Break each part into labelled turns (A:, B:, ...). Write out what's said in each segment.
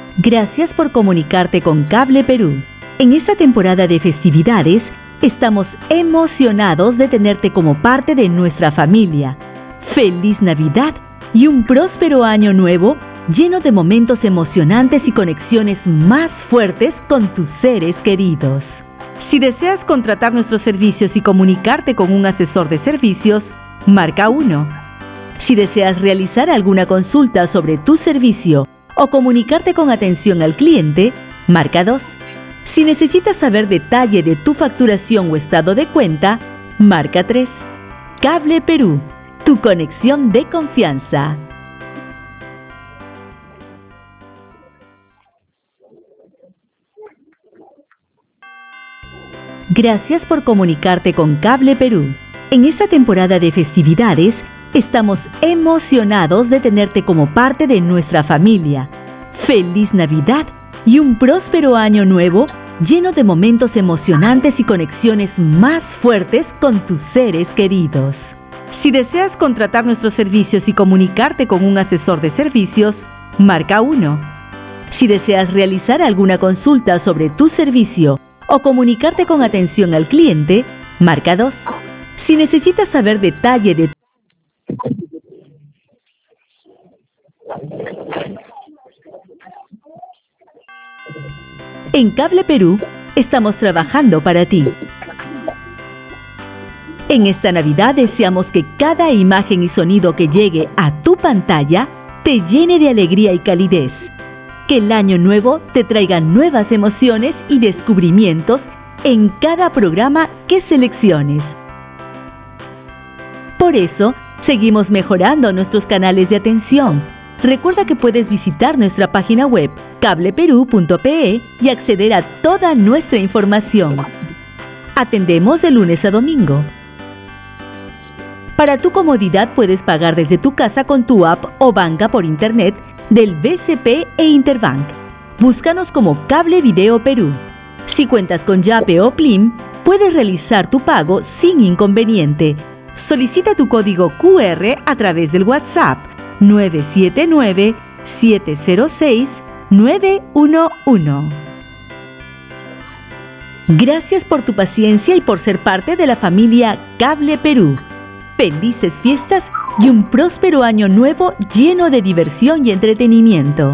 A: Gracias por comunicarte con Cable Perú. En esta temporada de festividades, estamos emocionados de tenerte como parte de nuestra familia. ¡Feliz Navidad y un próspero año nuevo lleno de momentos emocionantes y conexiones más fuertes con tus seres queridos! Si deseas contratar nuestros servicios y comunicarte con un asesor de servicios, marca 1. Si deseas realizar alguna consulta sobre tu servicio o comunicarte con atención al cliente, marca 2. Si necesitas saber detalle de tu facturación o estado de cuenta, marca 3. Cable Perú, tu conexión de confianza. Gracias por comunicarte con Cable Perú. En esta temporada de festividades, estamos emocionados de tenerte como parte de nuestra familia. ¡Feliz Navidad y un próspero año nuevo lleno de momentos emocionantes y conexiones más fuertes con tus seres queridos! Si deseas contratar nuestros servicios y comunicarte con un asesor de servicios, marca 1. Si deseas realizar alguna consulta sobre tu servicio o comunicarte con atención al cliente, marca 2. Si necesitas saber detalle de En Cable Perú, estamos trabajando para ti. En esta Navidad deseamos que cada imagen y sonido que llegue a tu pantalla te llene de alegría y calidez. Que el año nuevo te traiga nuevas emociones y descubrimientos en cada programa que selecciones. Por eso, seguimos mejorando nuestros canales de atención. Recuerda que puedes visitar nuestra página web cableperú.pe y acceder a toda nuestra información. Atendemos de lunes a domingo. Para tu comodidad puedes pagar desde tu casa con tu app o banca por internet del BCP e Interbank. Búscanos como Cable Video Perú. Si cuentas con Yape o Plim, puedes realizar tu pago sin inconveniente. Solicita tu código QR a través del WhatsApp 979-706-911. Gracias por tu paciencia y por ser parte de la familia Cable Perú. Felices fiestas y un próspero año nuevo lleno de diversión y entretenimiento.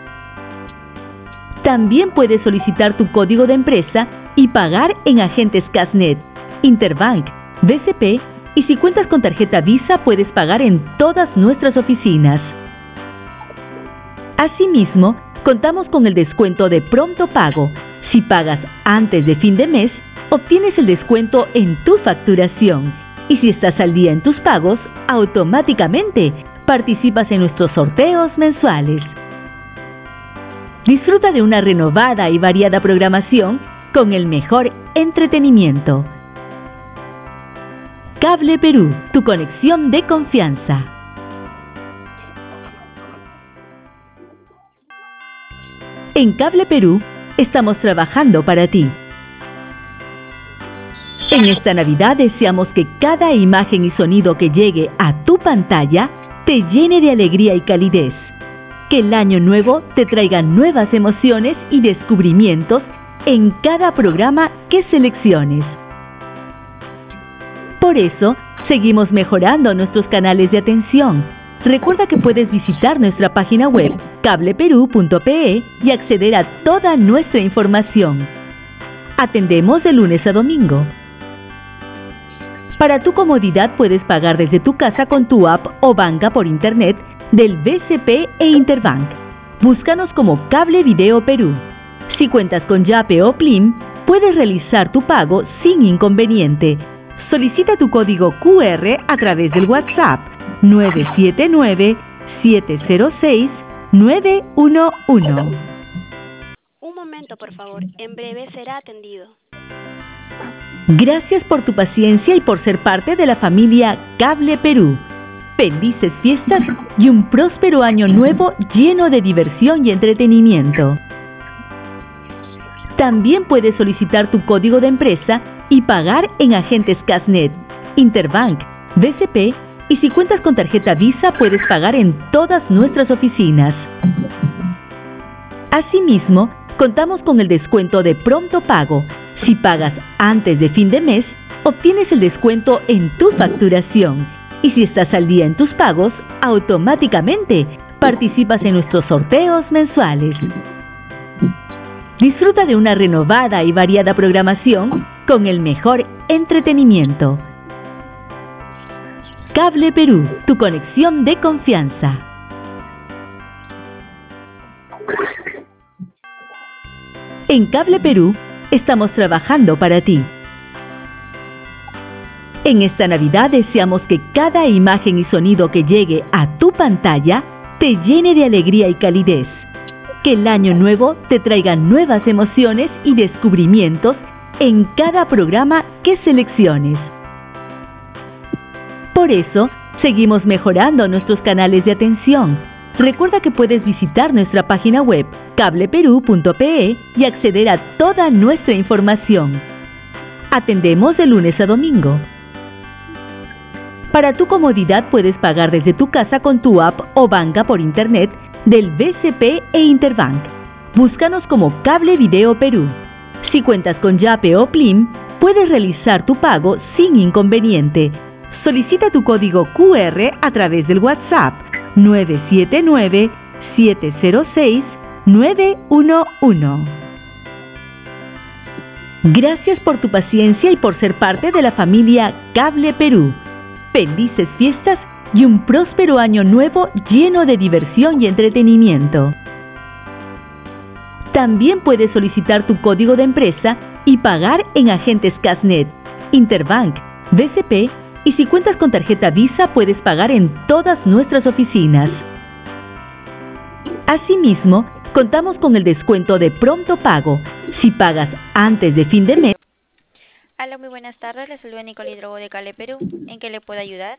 A: También puedes solicitar tu código de empresa y pagar en agentes Casnet, Interbank, BCP, y si cuentas con tarjeta Visa puedes pagar en todas nuestras oficinas. Asimismo, contamos con el descuento de pronto pago. Si pagas antes de fin de mes, obtienes el descuento en tu facturación. Y si estás al día en tus pagos, automáticamente participas en nuestros sorteos mensuales. Disfruta de una renovada y variada programación con el mejor entretenimiento. Cable Perú, tu conexión de confianza. En Cable Perú, estamos trabajando para ti. En esta Navidad deseamos que cada imagen y sonido que llegue a tu pantalla te llene de alegría y calidez. Que el año nuevo te traiga nuevas emociones y descubrimientos en cada programa que selecciones. Por eso, seguimos mejorando nuestros canales de atención. Recuerda que puedes visitar nuestra página web cableperú.pe y acceder a toda nuestra información. Atendemos de lunes a domingo. Para tu comodidad puedes pagar desde tu casa con tu app o banca por internet del BCP e Interbank. Búscanos como Cable Video Perú. Si cuentas con Yape o Plim, puedes realizar tu pago sin inconveniente. Solicita tu código QR a través del WhatsApp 979-706-911.
B: Un momento, por favor. En breve será atendido.
A: Gracias por tu paciencia y por ser parte de la familia Cable Perú. Felices fiestas y un próspero año nuevo lleno de diversión y entretenimiento. También puedes solicitar tu código de empresa y pagar en agentes Casnet, Interbank, BCP, y si cuentas con tarjeta Visa puedes pagar en todas nuestras oficinas. Asimismo, contamos con el descuento de pronto pago. Si pagas antes de fin de mes, obtienes el descuento en tu facturación. Y si estás al día en tus pagos, automáticamente participas en nuestros sorteos mensuales. Disfruta de una renovada y variada programación con el mejor entretenimiento. Cable Perú, tu conexión de confianza. En Cable Perú, estamos trabajando para ti. En esta Navidad deseamos que cada imagen y sonido que llegue a tu pantalla te llene de alegría y calidez. Que el año nuevo te traiga nuevas emociones y descubrimientos en cada programa que selecciones. Por eso, seguimos mejorando nuestros canales de atención. Recuerda que puedes visitar nuestra página web cableperú.pe y acceder a toda nuestra información. Atendemos de lunes a domingo. Para tu comodidad puedes pagar desde tu casa con tu app o banca por internet del BCP e Interbank. Búscanos como Cable Video Perú. Si cuentas con Yape o Plim, puedes realizar tu pago sin inconveniente. Solicita tu código QR a través del WhatsApp 979-706-911. Gracias por tu paciencia y por ser parte de la familia Cable Perú. Felices fiestas y un próspero año nuevo lleno de diversión y entretenimiento. También puedes solicitar tu código de empresa y pagar en agentes Casnet, Interbank, BCP y si cuentas con tarjeta Visa puedes pagar en todas nuestras oficinas. Asimismo, contamos con el descuento de pronto pago. Si pagas antes de fin de mes.
B: Hola, muy buenas tardes. Les saluda Nicole Drogo de Cable Perú. ¿En qué le puedo ayudar?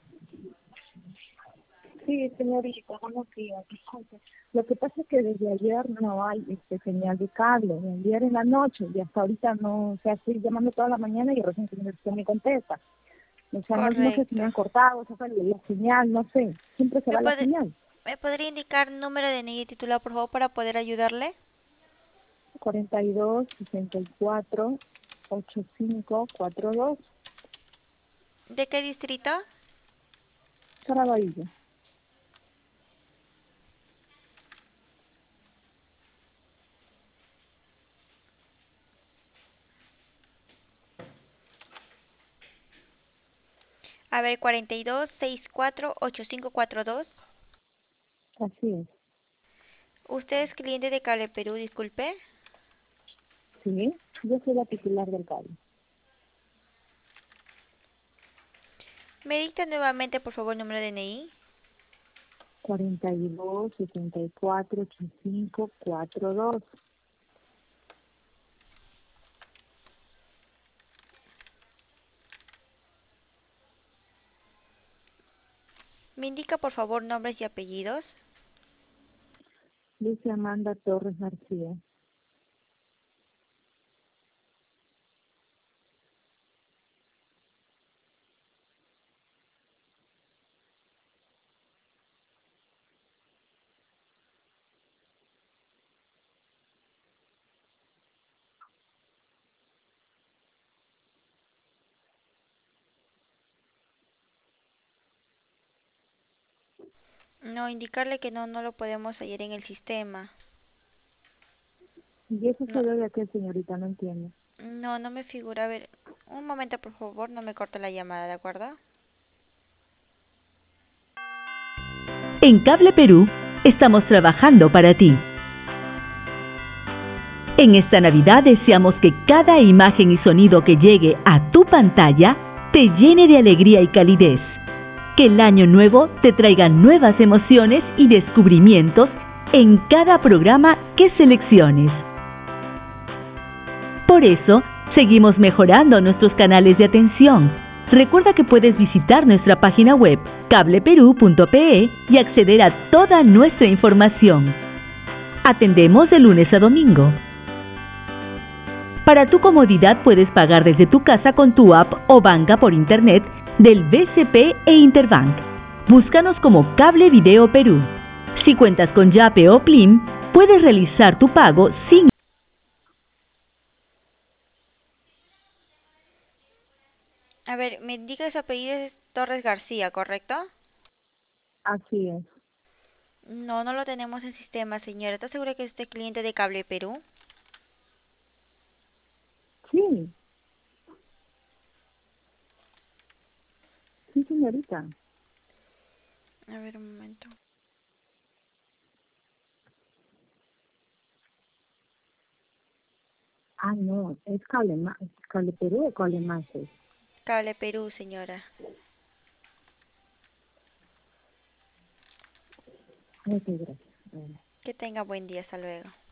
C: Sí, señorita, buenos días. Disculpe. Lo que pasa es que desde ayer no hay señal de cable, de ayer en la noche, y hasta ahorita no, o sea, estoy llamando toda la mañana y recién usted me contesta. O sea, no sé si me han cortado, o sea, la señal, no sé, siempre se va la señal.
B: ¿Me podría indicar número de NIE titular, por favor, para poder ayudarle?
C: 42 64 8542.
B: ¿De qué distrito?
C: Caraballo.
B: A ver, 42 64 8542.
C: Así es.
B: ¿Usted es cliente de Cable Perú, disculpe?
C: Sí, yo soy la titular del cable.
B: ¿Me dicta nuevamente, por favor, el número de DNI?
C: 42 64 8542.
B: ¿Me indica, por favor, nombres y apellidos?
C: Lucia Amanda Torres García.
B: No, indicarle que no lo podemos hallar en el sistema.
C: ¿Y eso
B: No,
C: se debe a qué, señorita? No entiendo.
B: no me figura. A ver, un momento, por favor, no me corte la llamada, ¿de acuerdo?
A: En Cable Perú, estamos trabajando para ti. En esta Navidad deseamos que cada imagen y sonido que llegue a tu pantalla te llene de alegría y calidez. Que el año nuevo te traiga nuevas emociones y descubrimientos en cada programa que selecciones. Por eso, seguimos mejorando nuestros canales de atención. Recuerda que puedes visitar nuestra página web cableperú.pe y acceder a toda nuestra información. Atendemos de lunes a domingo. Para tu comodidad puedes pagar desde tu casa con tu app o banca por internet del BCP e Interbank. Búscanos como Cable Video Perú. Si cuentas con Yape o Plim, puedes realizar tu pago sin...
B: A ver, me indica que su apellido es Torres García, ¿correcto?
C: Así es.
B: No, no lo tenemos en sistema, señora. ¿Está segura que es usted cliente de Cable Perú?
C: Sí, sí, señorita.
B: A ver, un momento.
C: Ah, no, es Cable Perú o Cable Mase.
B: Cable Perú, señora.
C: Ok, gracias. Bueno.
B: Que tenga buen día. Hasta luego.